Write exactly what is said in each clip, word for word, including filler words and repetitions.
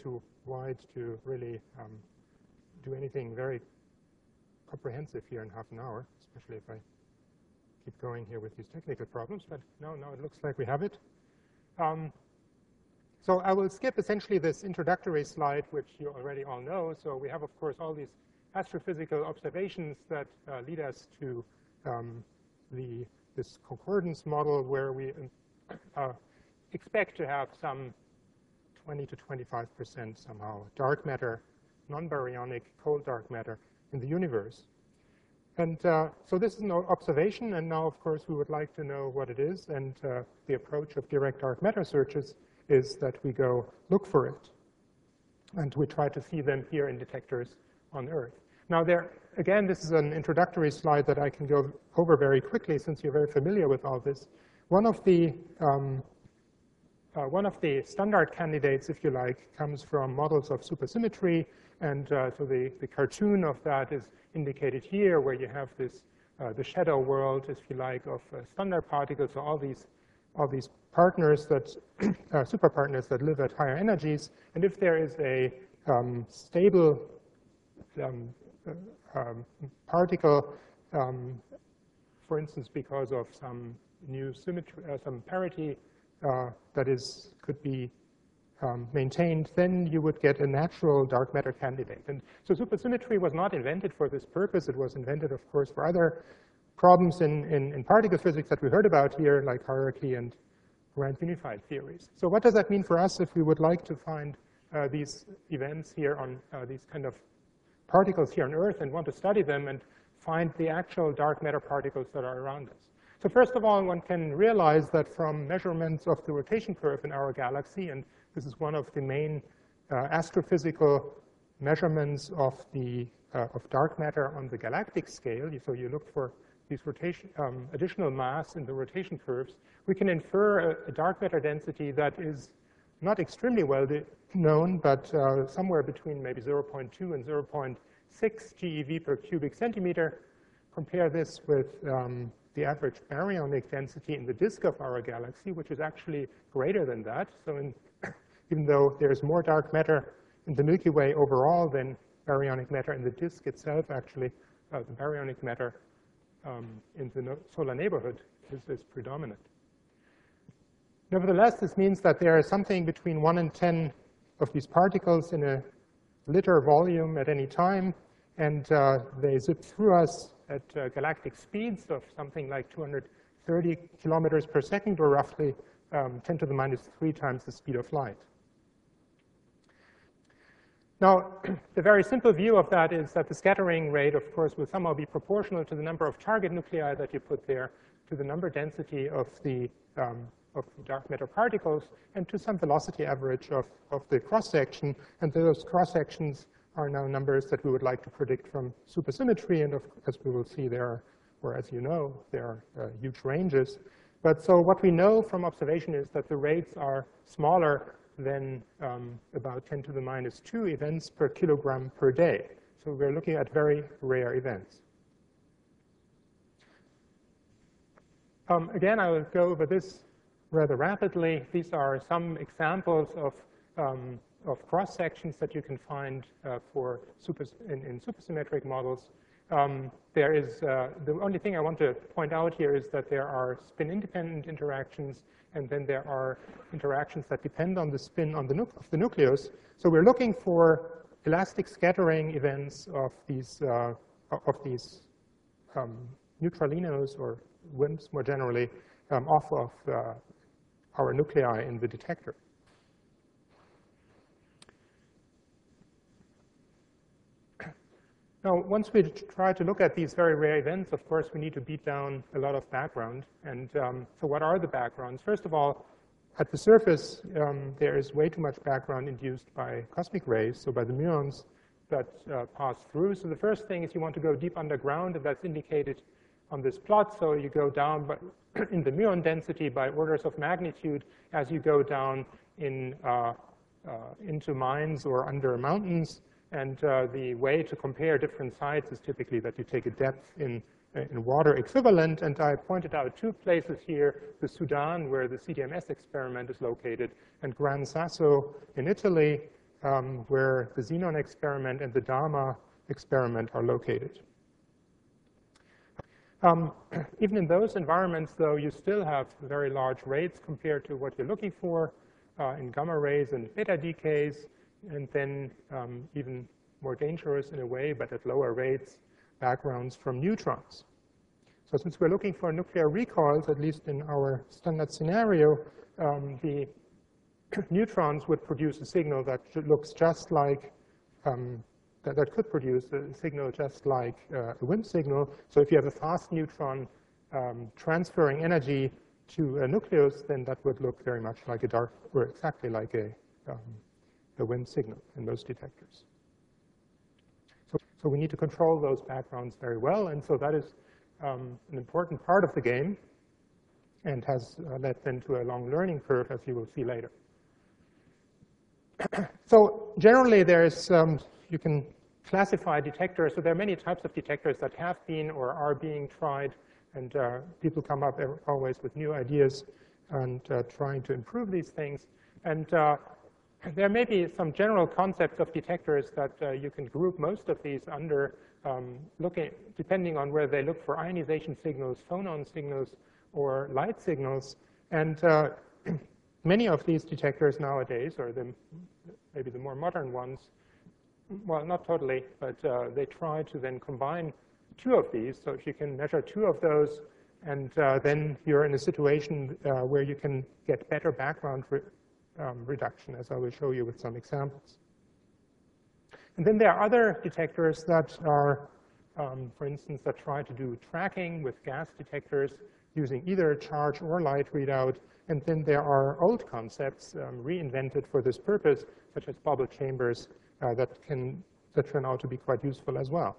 too wide to really um, do anything very comprehensive here in half an hour, especially if I keep going here with these technical problems. But no, no, it looks like we have it. Um, so I will skip essentially this introductory slide, which you already all know. So we have, of course, all these astrophysical observations that uh, lead us to um, the this concordance model, where we uh, expect to have some twenty to twenty-five percent somehow dark matter, non-baryonic cold dark matter in the universe. And uh, so this is an observation, and now, of course, we would like to know what it is. And uh, the approach of direct dark matter searches is that we go look for it. And we try to see them here in detectors on Earth. Now, there, again, this is an introductory slide that I can go over very quickly, since you're very familiar with all this. One of the, um, uh, one of the standard candidates, if you like, comes from models of supersymmetry. And uh, so the, the cartoon of that is indicated here, where you have this, uh, the shadow world, if you like, of uh, standard particles, so all these, all these partners that, uh, super partners that live at higher energies. And if there is a um, stable um, uh, um, particle, um, for instance, because of some new symmetry, uh, some parity uh, that is, could be Um, maintained, then you would get a natural dark matter candidate. And so supersymmetry was not invented for this purpose. It was invented, of course, for other problems in, in, in particle physics that we heard about here, like hierarchy and grand unified theories. So what does that mean for us if we would like to find uh, these events here on uh, these kind of particles here on Earth and want to study them and find the actual dark matter particles that are around us? So first of all, one can realize that from measurements of the rotation curve in our galaxy, and this is one of the main uh, astrophysical measurements of the uh, of dark matter on the galactic scale. So you look for these rotation um, additional mass in the rotation curves. We can infer a, a dark matter density that is not extremely well known, but uh, somewhere between maybe zero point two and zero point six GeV per cubic centimeter. Compare this with um, the average baryonic density in the disk of our galaxy, which is actually greater than that. So in even though there's more dark matter in the Milky Way overall than baryonic matter in the disk itself, actually, uh, the baryonic matter um, in the no solar neighborhood is, is predominant. Nevertheless, this means that there is something between one and ten of these particles in a liter volume at any time, and uh, they zip through us at uh, galactic speeds of something like two hundred thirty kilometers per second, or roughly um, ten to the minus three times the speed of light. Now, the very simple view of that is that the scattering rate, of course, will somehow be proportional to the number of target nuclei that you put there, to the number density of the um, of dark matter particles, and to some velocity average of, of the cross-section. And those cross-sections are now numbers that we would like to predict from supersymmetry. And of, as we will see, there are, or as you know, there are uh, huge ranges. But so what we know from observation is that the rates are smaller than um, about ten to the minus two events per kilogram per day. So we're looking at very rare events. Um, again, I will go over this rather rapidly. These are some examples of, um, of cross-sections that you can find uh, for super, in, in supersymmetric models. Um, there is, uh, the only thing I want to point out here is that there are spin-independent interactions, and then there are interactions that depend on the spin on the nu of the nucleus. So we're looking for elastic scattering events of these, uh, of these um, neutralinos, or W I M Ps more generally, um, off of uh, our nuclei in the detector. Now, once we try to look at these very rare events, of course, we need to beat down a lot of background. And um, so what are the backgrounds? First of all, at the surface, um, there is way too much background induced by cosmic rays, so by the muons that uh, pass through. So the first thing is you want to go deep underground, and that's indicated on this plot. So you go down but in the muon density by orders of magnitude as you go down in, uh, uh, into mines or under mountains. And uh, the way to compare different sites is typically that you take a depth in, in water equivalent. And I pointed out two places here, the Sudan, where the C D M S experiment is located, and Gran Sasso in Italy. um, where the xenon experiment and the DARMA experiment are located. Um, even in those environments, though, you still have very large rates compared to what you're looking for uh, in gamma rays and beta decays, and then um, even more dangerous in a way, but at lower rates, backgrounds from neutrons. So since we're looking for nuclear recoils, at least in our standard scenario, um, the neutrons would produce a signal that looks just like um, That, that could produce a signal just like uh, a WIMP signal. So if you have a fast neutron um, transferring energy to a nucleus, then that would look very much like a dark, or exactly like a, um, a WIMP signal in most detectors. So, so we need to control those backgrounds very well, and so that is um, an important part of the game, and has uh, led then to a long learning curve, as you will see later. So generally, there's um, you can classify detectors. So there are many types of detectors that have been or are being tried, and uh, people come up always with new ideas and uh, trying to improve these things. And uh, there may be some general concepts of detectors that uh, you can group most of these under, um, looking, depending on where they look for ionization signals, phonon signals, or light signals. And uh, many of these detectors nowadays, or the, maybe the more modern ones, well, not totally, but uh, they try to then combine two of these. So if you can measure two of those, and uh, then you're in a situation uh, where you can get better background re um, reduction, as I will show you with some examples. And then there are other detectors that are, um, for instance, that try to do tracking with gas detectors using either charge or light readout. And then there are old concepts um, reinvented for this purpose, such as bubble chambers, Uh, that can that turn out to be quite useful as well.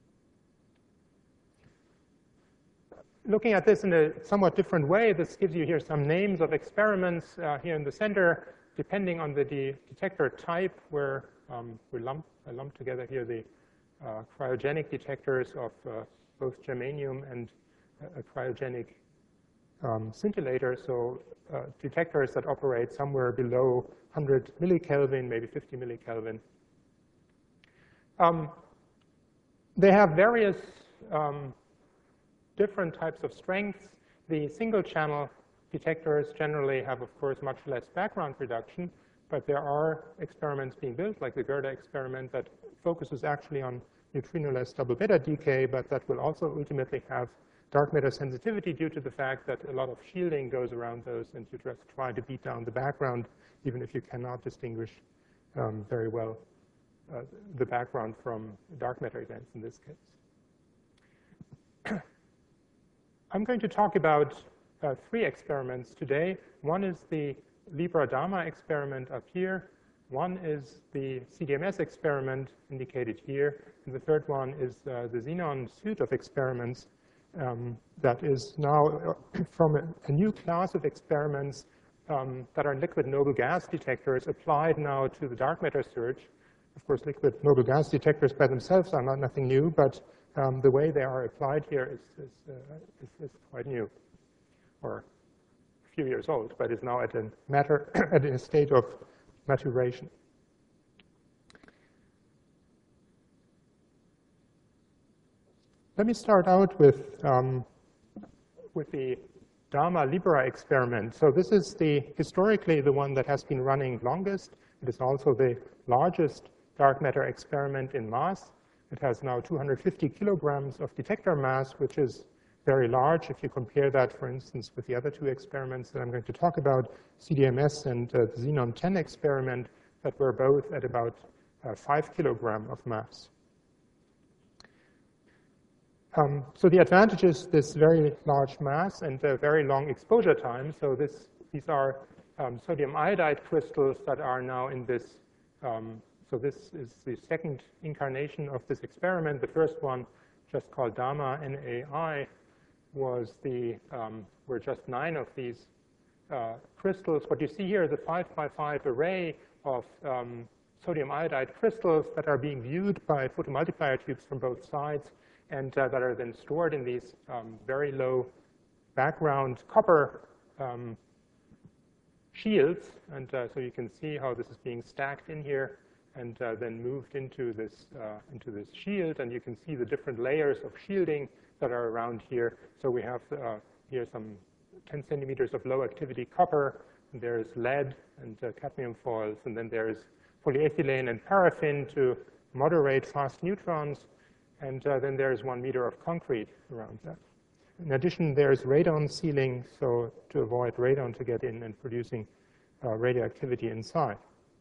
Looking at this in a somewhat different way, this gives you here some names of experiments uh, here in the center, depending on the de detector type, where um, we lump, I lump together here the uh, cryogenic detectors of uh, both germanium and a cryogenic um, scintillator, so uh, detectors that operate somewhere below one hundred millikelvin, maybe fifty millikelvin. Um, they have various um, different types of strengths. The single-channel detectors generally have, of course, much less background reduction, but there are experiments being built, like the Gerda experiment, that focuses actually on neutrinoless double beta decay, but that will also ultimately have dark matter sensitivity due to the fact that a lot of shielding goes around those, and you just try to beat down the background, even if you cannot distinguish um, very well Uh, the background from dark matter events in this case. I'm going to talk about uh, three experiments today. One is the Libra-DARMA experiment up here. One is the C D M S experiment indicated here. And the third one is uh, the Xenon suite of experiments um, that is now uh, from a, a new class of experiments um, that are liquid noble gas detectors applied now to the dark matter search. Of course, liquid noble gas detectors by themselves are not nothing new, but um, the way they are applied here is, is, uh, is, is quite new, or a few years old, but is now at a matter at a state of maturation. Let me start out with um, with the DARMA Libra experiment. So this is the historically the one that has been running longest. It is also the largest dark matter experiment in mass. It has now two hundred fifty kilograms of detector mass, which is very large if you compare that, for instance, with the other two experiments that I'm going to talk about, C D M S and uh, the Xenon ten experiment, that were both at about uh, five kilogram of mass. Um, so the advantage is this very large mass and a very long exposure time. So this, these are um, sodium iodide crystals that are now in this. Um, so this is the second incarnation of this experiment. The first one, just called DARMA N A I, was the um, were just nine of these uh, crystals. What you see here is a five by five array of um, sodium iodide crystals that are being viewed by photomultiplier tubes from both sides, and uh, that are then stored in these um, very low background copper um, shields. And uh, so you can see how this is being stacked in here. and uh, then moved into this, uh, into this shield. And you can see the different layers of shielding that are around here. So we have uh, here some ten centimeters of low activity copper, and there's lead and uh, cadmium foils, and then there's polyethylene and paraffin to moderate fast neutrons, and uh, then there's one meter of concrete around that. In addition, there's radon sealing, so to avoid radon to get in and producing uh, radioactivity inside.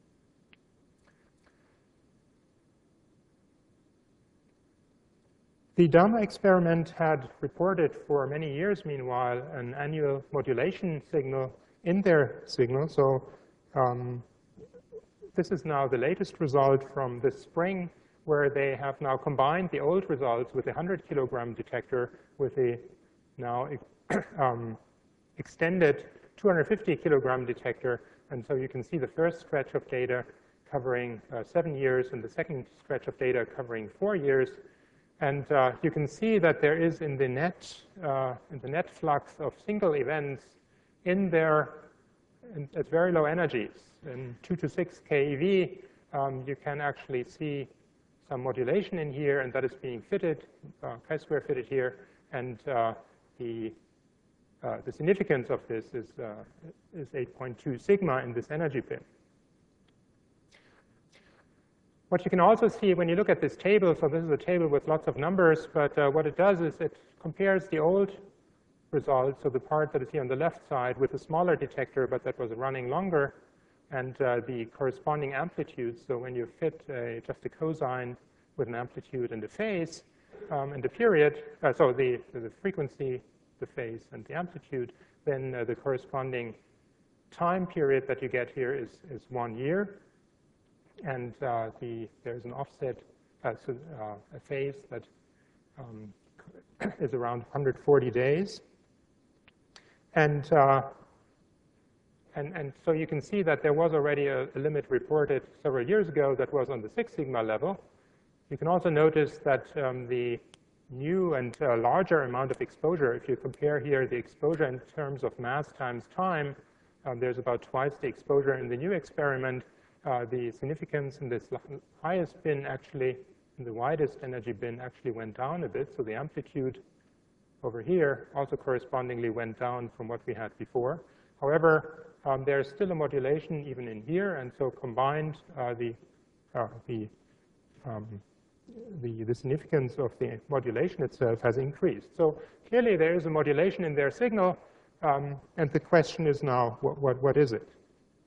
The DARMA experiment had reported for many years, meanwhile, an annual modulation signal in their signal. So um, this is now the latest result from this spring, where they have now combined the old results with a one hundred kilogram detector with a now um, extended two hundred fifty kilogram detector. And so you can see the first stretch of data covering uh, seven years and the second stretch of data covering four years. And uh, you can see that there is in the net, uh, in the net flux of single events in there in, at very low energies. In two to six keV, um, you can actually see some modulation in here, and that is being fitted, uh, chi-square fitted here. And uh, the, uh, the significance of this is, uh, is eight point two sigma in this energy bin. What you can also see when you look at this table, so this is a table with lots of numbers, but uh, what it does is it compares the old results, so the part that is here on the left side, with a smaller detector, but that was running longer, and uh, the corresponding amplitudes. So when you fit a, just a cosine with an amplitude and a phase, um, and the period, uh, so the, the frequency, the phase, and the amplitude, then uh, the corresponding time period that you get here is, is one year. And uh, the, there's an offset, uh, so, uh, a phase that um, is around one hundred forty days. And, uh, and, and so you can see that there was already a, a limit reported several years ago that was on the six sigma level. You can also notice that um, the new and uh, larger amount of exposure, if you compare here the exposure in terms of mass times time, um, there's about twice the exposure in the new experiment. Uh, the significance in this highest bin actually, in the widest energy bin, actually went down a bit. So the amplitude over here also correspondingly went down from what we had before. However, um, there's still a modulation even in here, and so combined, uh, the, uh, the, um, the, the significance of the modulation itself has increased. So clearly there is a modulation in their signal, um, and the question is now, what, what, what is it?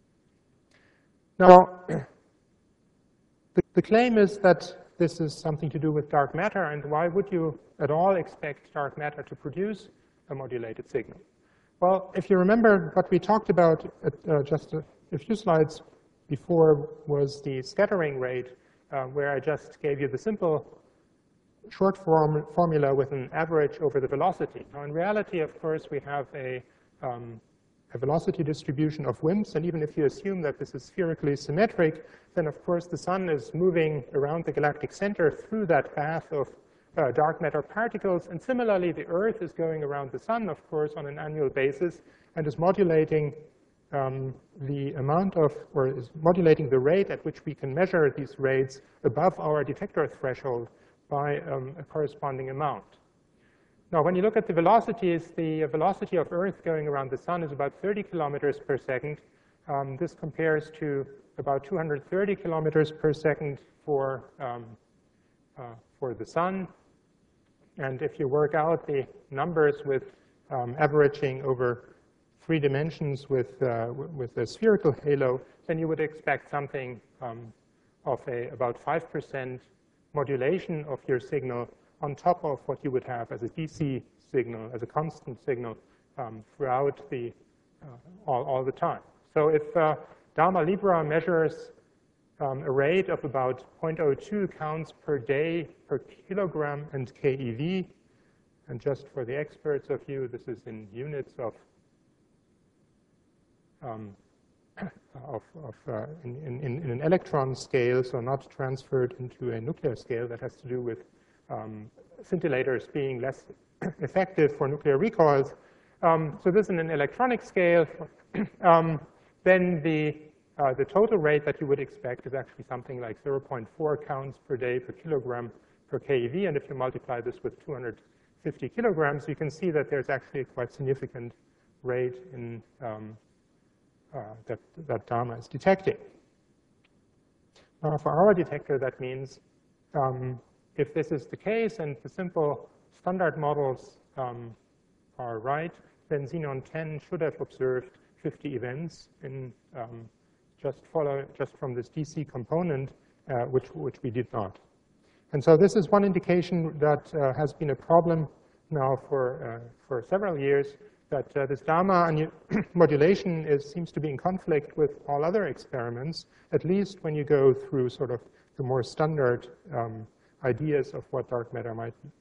Now, the, the claim is that this is something to do with dark matter, and why would you at all expect dark matter to produce a modulated signal? Well, if you remember what we talked about at, uh, just a, a few slides before was the scattering rate, uh, where I just gave you the simple short form formula with an average over the velocity. Now, in reality, of course, we have a um, a velocity distribution of W I M Ps, and even if you assume that this is spherically symmetric, then of course the sun is moving around the galactic center through that path of uh, dark matter particles, and similarly the Earth is going around the sun, of course, on an annual basis, and is modulating um, the amount of, or is modulating the rate at which we can measure these rates above our detector threshold by um, a corresponding amount. Now, when you look at the velocities, the velocity of Earth going around the sun is about thirty kilometers per second. Um, this compares to about two hundred thirty kilometers per second for, um, uh, for the sun. And if you work out the numbers with um, averaging over three dimensions with, uh, with a spherical halo, then you would expect something um, of a, about five percent modulation of your signal on top of what you would have as a D C signal, as a constant signal um, throughout the, uh, all, all the time. So if uh, DARMA Libra measures um, a rate of about zero point zero two counts per day per kilogram and keV, and just for the experts of you, this is in units of, um, of, of uh, in, in, in an electron scale, so not transferred into a nuclear scale. That has to do with Um, scintillators being less effective for nuclear recoils. Um, so this is in an electronic scale. um, then the uh, the total rate that you would expect is actually something like zero point four counts per day per kilogram per keV. And if you multiply this with two hundred fifty kilograms, you can see that there's actually a quite significant rate in um, uh, that, that DAMA is detecting. Now, for our detector, that means um, if this is the case and the simple standard models um, are right, then Xenon ten should have observed fifty events in um, just follow just from this D C component, uh, which which we did not. And so this is one indication that uh, has been a problem now for uh, for several years, that uh, this DAMA modulation is seems to be in conflict with all other experiments, at least when you go through sort of the more standard um, ideas of what dark matter might be.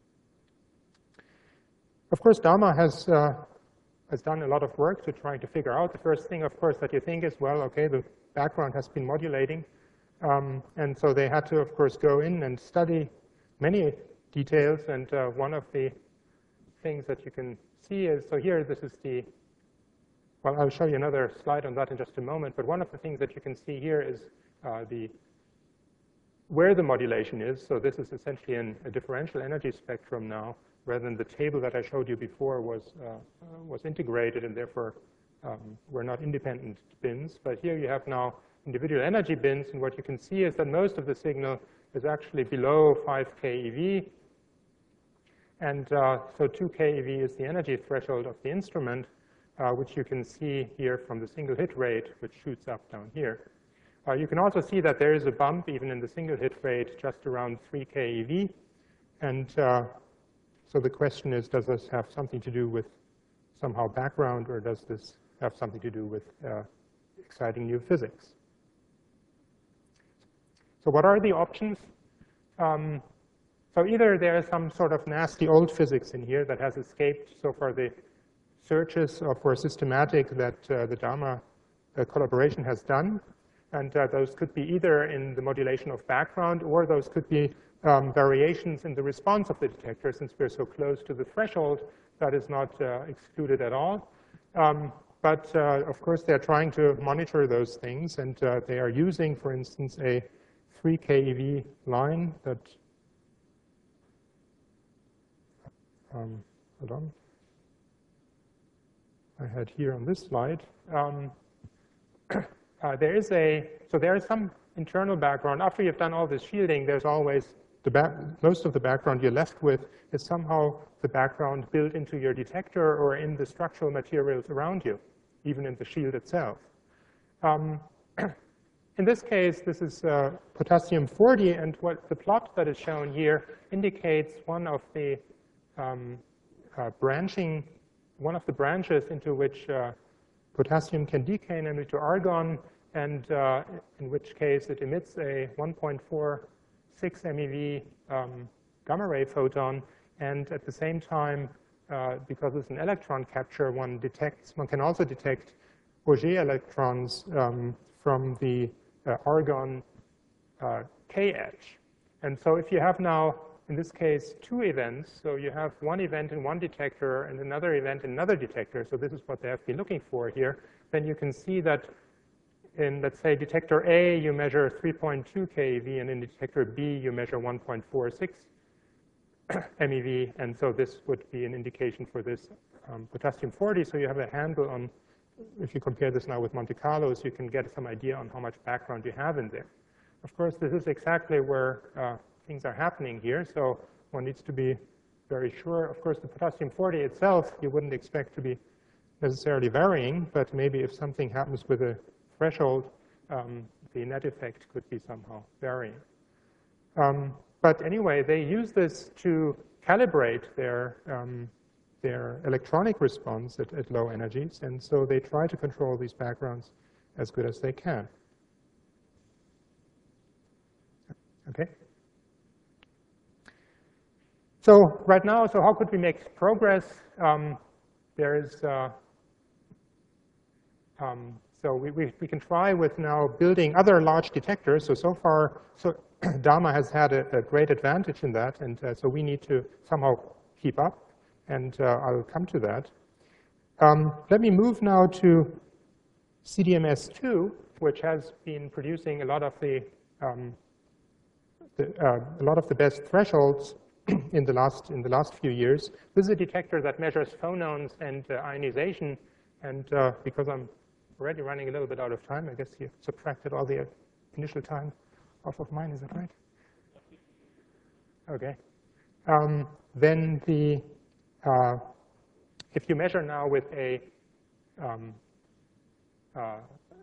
Of course, DAMA has uh, has done a lot of work to try to figure out. The first thing, of course, that you think is, well, okay, the background has been modulating. Um, and so they had to, of course, go in and study many details. And uh, one of the things that you can see is, so here, this is the, well, I'll show you another slide on that in just a moment. But one of the things that you can see here is uh, the where the modulation is. So this is essentially an, a differential energy spectrum now, rather than the table that I showed you before was, uh, uh, was integrated, and therefore um, were not independent bins. But here you have now individual energy bins, and what you can see is that most of the signal is actually below five keV. And uh, so two keV is the energy threshold of the instrument, uh, which you can see here from the single hit rate, which shoots up down here. Uh, you can also see that there is a bump even in the single hit rate just around three keV. And uh, so the question is, does this have something to do with somehow background, or does this have something to do with uh, exciting new physics? So what are the options? Um, so either there is some sort of nasty old physics in here that has escaped so far the searches for systematic that uh, the DAMA uh, collaboration has done. And uh, those could be either in the modulation of background, or those could be um, variations in the response of the detector. Since we're so close to the threshold, that is not uh, excluded at all. Um, but uh, of course, they're trying to monitor those things, and uh, they are using, for instance, a three keV line that, um, hold on, I had here on this slide. Um, Uh, there is a, so there is some internal background. After you've done all this shielding, there's always, the back, most of the background you're left with is somehow the background built into your detector or in the structural materials around you, even in the shield itself. Um, in this case, this is uh, potassium forty, and what the plot that is shown here indicates one of the um, uh, branching, one of the branches into which uh, potassium can decay, namely to argon, and uh, in which case it emits a one point four six MeV um, gamma ray photon, and at the same time, uh, because it's an electron capture, one detects, one can also detect Auger electrons um, from the uh, argon uh, K edge. And so if you have now, in this case, two events, so you have one event in one detector and another event in another detector, so this is what they have been looking for here, then you can see that in, let's say, detector A, you measure three point two keV, and in detector B, you measure one point four six MeV, and so this would be an indication for this um, potassium forty, so you have a handle on, if you compare this now with Monte Carlos, you can get some idea on how much background you have in there. Of course, this is exactly where uh, things are happening here, so one needs to be very sure. Of course, the potassium forty itself, you wouldn't expect to be necessarily varying, but maybe if something happens with a threshold, um, the net effect could be somehow varying. Um, but anyway, they use this to calibrate their, um, their electronic response at, at low energies, and so they try to control these backgrounds as good as they can. Okay? So right now, so how could we make progress? Um, there is, uh, um, so we, we, we can try with now building other large detectors. So, so far, so DAMA has had a, a great advantage in that, and uh, so we need to somehow keep up, and uh, I'll come to that. Um, let me move now to C D M S two. which has been producing a lot of the, um, the uh, a lot of the best thresholds in the last in the last few years. This is a detector that measures phonons and uh, ionization. And uh, because I'm already running a little bit out of time, I guess you subtracted all the initial time off of mine. Is that right? Okay. Um, then the uh, if you measure now with a um, uh,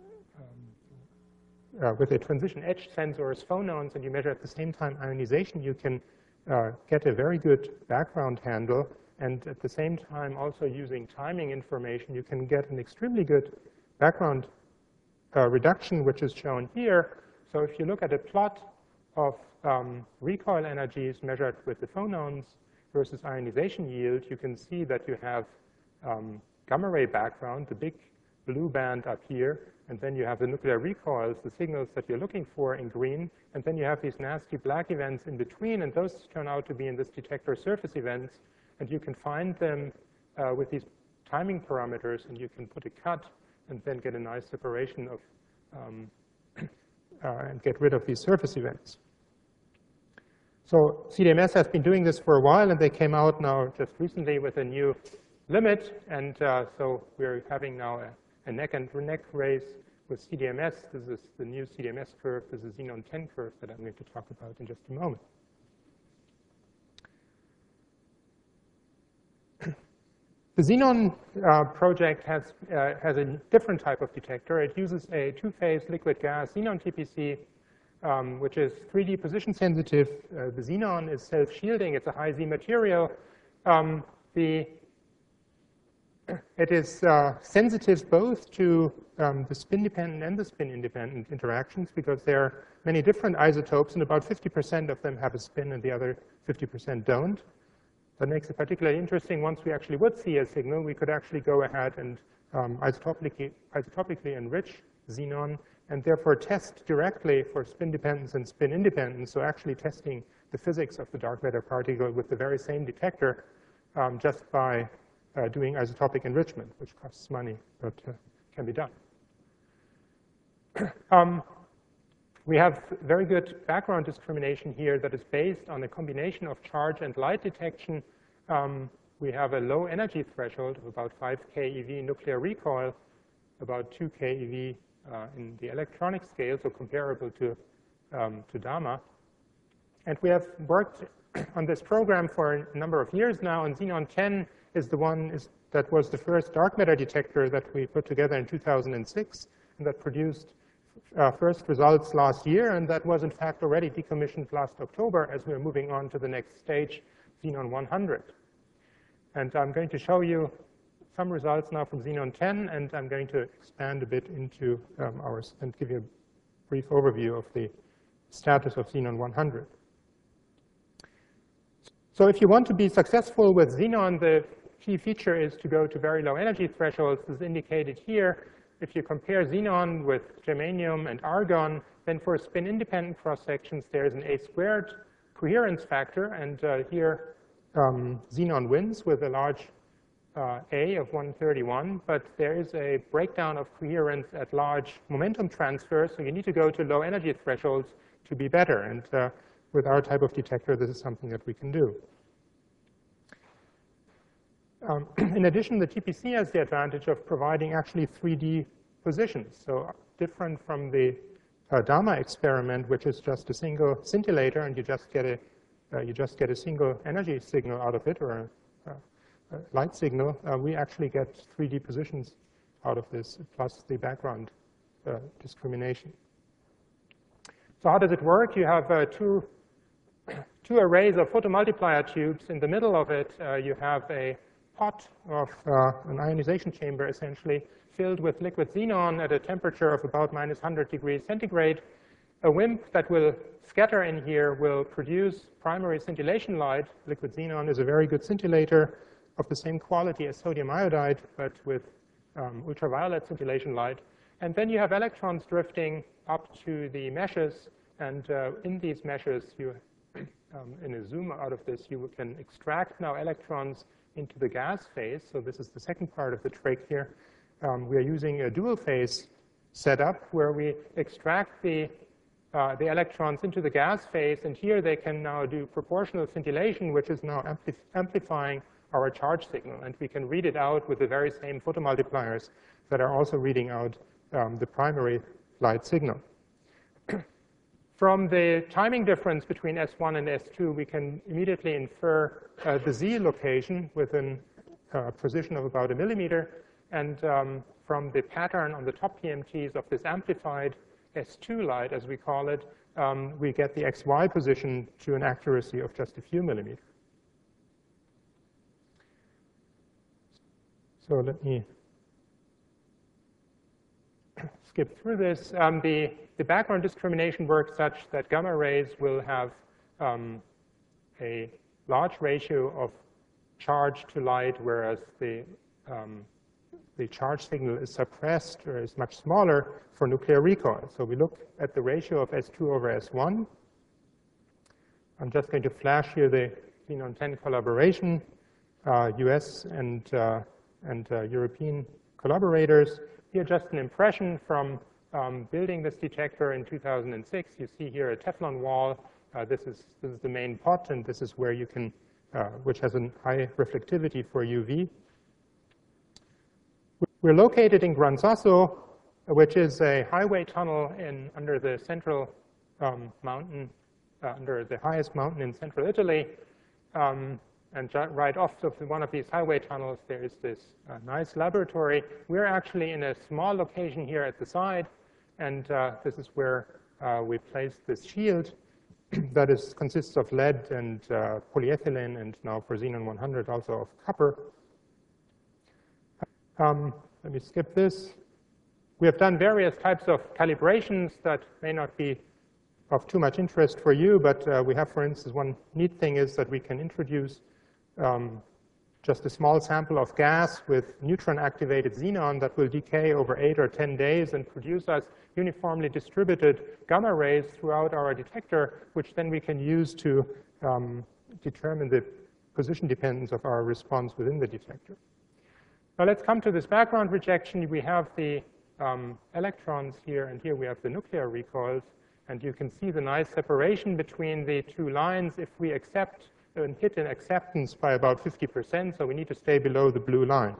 um, uh, with a transition edge sensors phonons, and you measure at the same time ionization, you can uh, get a very good background handle. And at the same time, also using timing information, you can get an extremely good background uh, reduction, which is shown here. So if you look at a plot of um, recoil energies measured with the phonons versus ionization yield, you can see that you have um, gamma ray background, the big blue band up here, and then you have the nuclear recoils, the signals that you're looking for in green, and then you have these nasty black events in between, and those turn out to be in this detector surface events, and you can find them uh, with these timing parameters, and you can put a cut and then get a nice separation of um, uh, and get rid of these surface events. So C D M S has been doing this for a while, and they came out now just recently with a new limit, and uh, so we're having now a, a neck and neck race with C D M S. This is the new C D M S curve. This is Xenon ten curve that I'm going to talk about in just a moment. The Xenon uh, project has, uh, has a different type of detector. It uses a two-phase liquid gas Xenon T P C, um, which is three D position sensitive. Uh, the Xenon is self-shielding. It's a high Z material. Um, the, it is uh, sensitive both to um, the spin-dependent and the spin-independent interactions, because there are many different isotopes, and about fifty percent of them have a spin and the other fifty percent don't. That makes it particularly interesting. Once we actually would see a signal, we could actually go ahead and um, isotopically, isotopically enrich xenon and therefore test directly for spin dependence and spin independence, so actually testing the physics of the dark matter particle with the very same detector um, just by uh, doing isotopic enrichment, which costs money, but uh, can be done. um, We have very good background discrimination here that is based on a combination of charge and light detection. Um, we have a low energy threshold of about five keV nuclear recoil, about two keV uh, in the electronic scale, so comparable to, um, to DAMA. And we have worked on this program for a number of years now, and Xenon ten is the one is, that was the first dark matter detector that we put together in two thousand six, and that produced Uh, first results last year, and that was in fact already decommissioned last October as we're moving on to the next stage, Xenon one hundred. And I'm going to show you some results now from Xenon ten, and I'm going to expand a bit into um, ours and give you a brief overview of the status of Xenon one hundred. So if you want to be successful with Xenon, the key feature is to go to very low energy thresholds, as indicated here. If you compare xenon with germanium and argon, then for spin-independent cross-sections, there is an A squared coherence factor. And uh, here, um, xenon wins with a large uh, A of one thirty-one. But there is a breakdown of coherence at large momentum transfer. So you need to go to low energy thresholds to be better. And uh, with our type of detector, this is something that we can do. Um, in addition, the T P C has the advantage of providing actually three D positions. So different from the uh, DAMA experiment, which is just a single scintillator, and you just get a uh, you just get a single energy signal out of it, or a, a light signal. Uh, we actually get three D positions out of this, plus the background uh, discrimination. So how does it work? You have uh, two two arrays of photomultiplier tubes. In the middle of it, uh, you have a pot of uh, an ionization chamber, essentially, filled with liquid xenon at a temperature of about minus one hundred degrees centigrade. A WIMP that will scatter in here will produce primary scintillation light. Liquid xenon is a very good scintillator of the same quality as sodium iodide, but with um, ultraviolet scintillation light. And then you have electrons drifting up to the meshes, and uh, in these meshes, you, um, in a zoom out of this, you can extract now electrons into the gas phase. So this is the second part of the trick here. Um, we are using a dual phase setup where we extract the, uh, the electrons into the gas phase, and here they can now do proportional scintillation, which is now ampli amplifying our charge signal, and we can read it out with the very same photomultipliers that are also reading out um, the primary light signal. From the timing difference between S one and S two, we can immediately infer uh, the Z location with a uh, precision of about a millimeter. And um, from the pattern on the top P M Ts of this amplified S two light, as we call it, um, we get the X Y position to an accuracy of just a few millimeters. So let me skip through this. Um, the, the background discrimination works such that gamma rays will have um, a large ratio of charge to light, whereas the, um, the charge signal is suppressed or is much smaller for nuclear recoil. So we look at the ratio of S two over S one. I'm just going to flash here the xenon ten collaboration, uh, U S and, uh, and uh, European collaborators. Here, just an impression from um, building this detector in two thousand six. You see here a Teflon wall. Uh, this is this is the main pot, and this is where you can, uh, which has a high reflectivity for U V. We're located in Gran Sasso, which is a highway tunnel in under the central um, mountain, uh, under the highest mountain in central Italy. Um, And right off of one of these highway tunnels, there is this uh, nice laboratory. We're actually in a small location here at the side, and uh, this is where uh, we placed this shield that is, consists of lead and uh, polyethylene, and now for xenon one hundred also of copper. Um, let me skip this. We have done various types of calibrations that may not be of too much interest for you, but uh, we have, for instance, one neat thing is that we can introduce Um, just a small sample of gas with neutron-activated xenon that will decay over eight or ten days and produce us uniformly distributed gamma rays throughout our detector, which then we can use to um, determine the position dependence of our response within the detector. Now let's come to this background rejection. We have the um, electrons here, and here we have the nuclear recoils. And you can see the nice separation between the two lines if we accept and hit an acceptance by about fifty percent, so we need to stay below the blue line.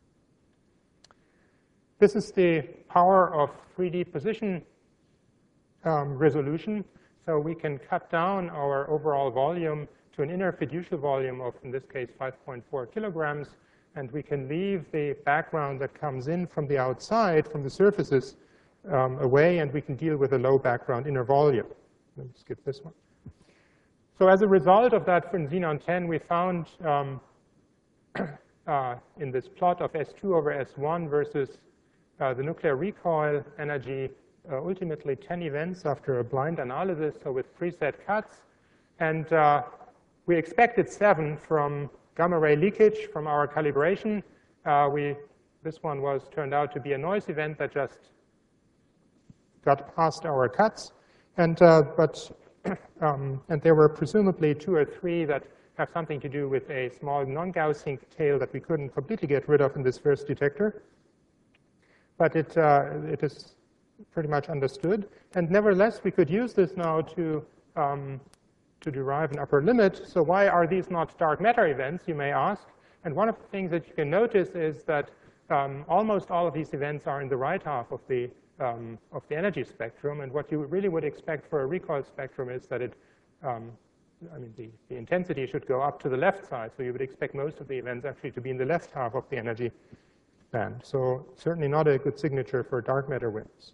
This is the power of three D position um, resolution. So we can cut down our overall volume to an inner fiducial volume of, in this case, five point four kilograms. And we can leave the background that comes in from the outside, from the surfaces, um, away, and we can deal with a low background inner volume. Let me skip this one. So as a result of that, for xenon ten, we found um, uh, in this plot of S two over S one versus uh, the nuclear recoil energy, uh, ultimately ten events after a blind analysis, so with preset cuts. And uh, we expected seven from gamma ray leakage from our calibration. Uh, we, this one was turned out to be a noise event that just got past our cuts. And, uh, but Um, and there were presumably two or three that have something to do with a small non-Gaussian tail that we couldn't completely get rid of in this first detector. But it, uh, it is pretty much understood. And nevertheless, we could use this now to, um, to derive an upper limit. So why are these not dark matter events, you may ask? And one of the things that you can notice is that um, almost all of these events are in the right half of the Um, of the energy spectrum, and what you really would expect for a recoil spectrum is that it, um, I mean, the, the intensity should go up to the left side, so you would expect most of the events actually to be in the left half of the energy band. So certainly not a good signature for dark matter winds.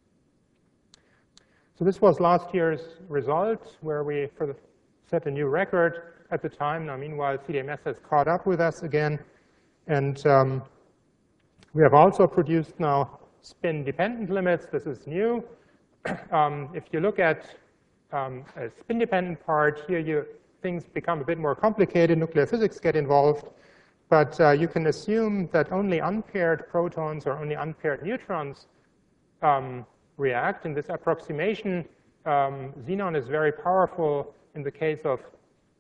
So this was last year's result, where we for the, set a new record at the time. Now, meanwhile, C D M S has caught up with us again, and um, we have also produced now spin-dependent limits. This is new. Um, if you look at um, a spin-dependent part, here you, things become a bit more complicated. Nuclear physics get involved. But uh, you can assume that only unpaired protons or only unpaired neutrons um, react. In this approximation, um, xenon is very powerful in the case of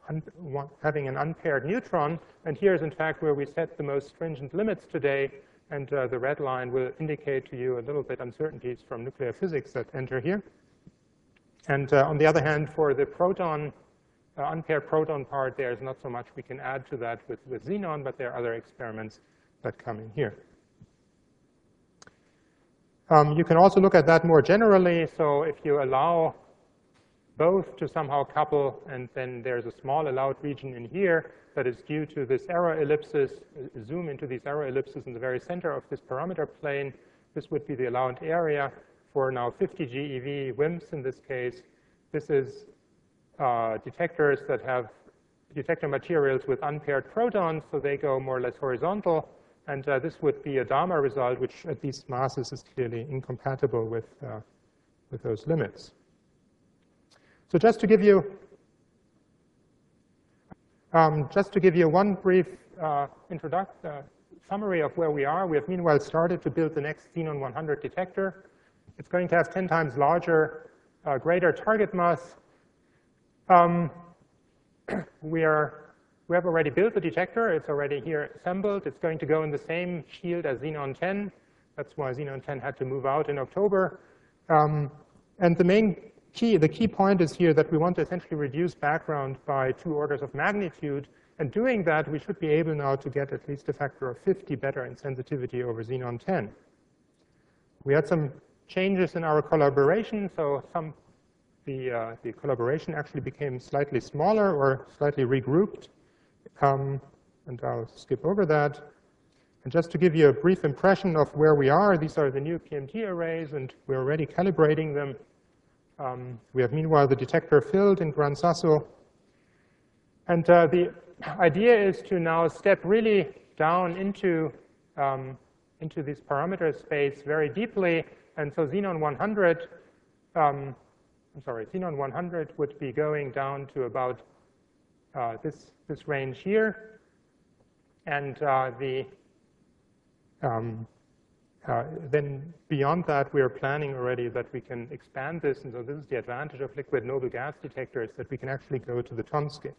having an unpaired neutron. And here's, in fact, where we set the most stringent limits today. And uh, the red line will indicate to you a little bit uncertainties from nuclear physics that enter here. And uh, on the other hand, for the proton, uh, unpaired proton part, there's not so much we can add to that with, with xenon, but there are other experiments that come in here. Um, you can also look at that more generally. So if you allow both to somehow couple, and then there's a small allowed region in here that is due to this error ellipsis, uh, zoom into these error ellipses in the very center of this parameter plane. This would be the allowed area for now fifty G E V W I M Ps in this case. This is uh, detectors that have detector materials with unpaired protons, so they go more or less horizontal. And uh, this would be a Dama result, which at these masses is clearly incompatible with, uh, with those limits. So just to give you, um, just to give you one brief uh, introduction, uh, summary of where we are, we have meanwhile started to build the next Xenon one hundred detector. It's going to have ten times larger, uh, greater target mass. Um, we are We have already built the detector. It's already here assembled. It's going to go in the same shield as Xenon ten. That's why Xenon ten had to move out in October. Um, and the main key, the key point is here that we want to essentially reduce background by two orders of magnitude. And doing that, we should be able now to get at least a factor of fifty better in sensitivity over Xenon ten. We had some changes in our collaboration. So some the, uh, the collaboration actually became slightly smaller or slightly regrouped. Um, and I'll skip over that. And just to give you a brief impression of where we are, these are the new P M T arrays, and we're already calibrating them. Um, we have, meanwhile, the detector filled in Gran Sasso. And uh, the idea is to now step really down into, um, into this parameter space very deeply. And so Xenon one hundred, um, I'm sorry, Xenon one hundred would be going down to about uh, this, this range here. And uh, the um, uh, then beyond that, we are planning already that we can expand this. And so this is the advantage of liquid noble gas detectors, that we can actually go to the ton scale.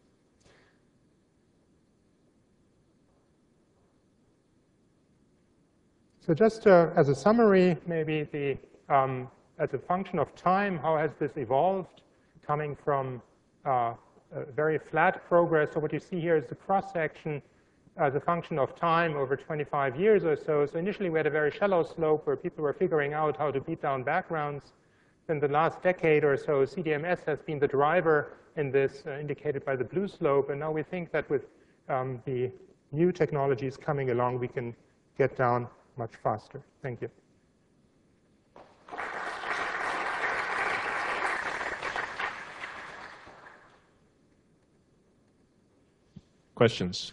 So just uh, as a summary, maybe the, um, as a function of time, how has this evolved, coming from uh, a very flat progress. So what you see here is the cross-section as a function of time over twenty-five years or so. So initially, we had a very shallow slope where people were figuring out how to beat down backgrounds. Then the last decade or so, C D M S has been the driver in this, uh, indicated by the blue slope. And now we think that with um, the new technologies coming along, we can get down much faster. Thank you. Questions?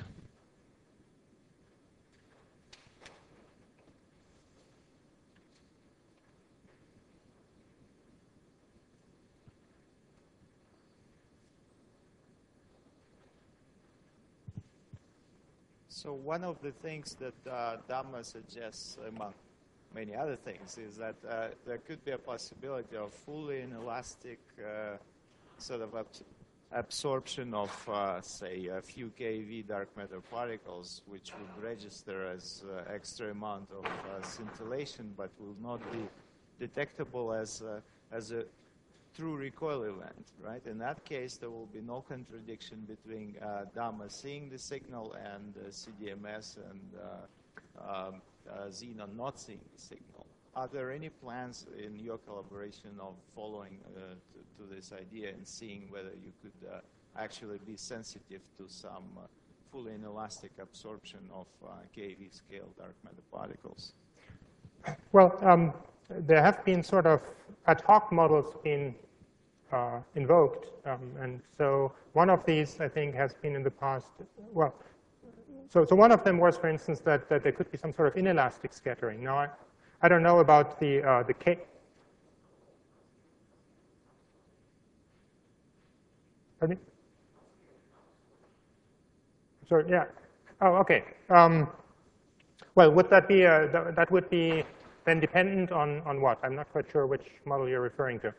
So one of the things that uh, Dama suggests, among many other things, is that uh, there could be a possibility of fully inelastic uh, sort of abs absorption of, uh, say, a few keV dark matter particles, which would register as uh, extra amount of uh, scintillation, but will not be detectable as uh, as a true recoil event, right? In that case, there will be no contradiction between uh, Dama seeing the signal and uh, C D M S and uh, um, uh, Xenon not seeing the signal. Are there any plans in your collaboration of following uh, to, to this idea and seeing whether you could uh, actually be sensitive to some uh, fully inelastic absorption of uh, keV scale dark matter particles? Well, um, there have been sort of ad hoc models being uh, invoked. Um, and so one of these, I think, has been in the past, well, so, so one of them was, for instance, that, that there could be some sort of inelastic scattering. Now, I, I don't know about the, uh, the K. Pardon me? Sorry, yeah. Oh, okay. Um, well, would that be, a, that, that would be then dependent on, on what? I'm not quite sure which model you're referring to.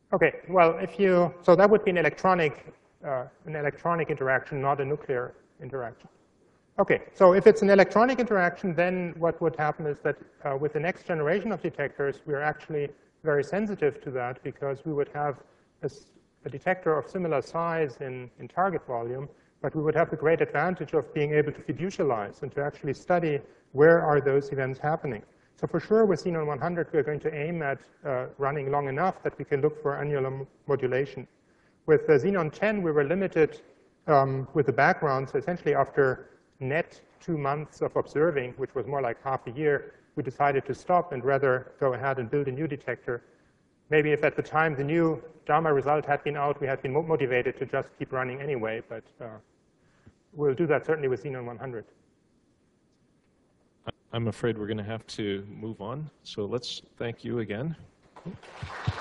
Okay, well, if you, so that would be an electronic, uh, an electronic interaction, not a nuclear interaction. Okay, so if it's an electronic interaction, then what would happen is that uh, with the next generation of detectors, we're actually very sensitive to that because we would have a, a detector of similar size in, in target volume, but we would have the great advantage of being able to fiducialize and to actually study where are those events happening. So for sure, with Xenon one hundred, we're going to aim at uh, running long enough that we can look for annular modulation. With uh, Xenon ten, we were limited um, with the background. So essentially, after net two months of observing, which was more like half a year, we decided to stop and rather go ahead and build a new detector. Maybe if at the time the new JAMA result had been out, we had been motivated to just keep running anyway. But uh, we'll do that certainly with Xenon one hundred. I'm afraid we're going to have to move on. So let's thank you again.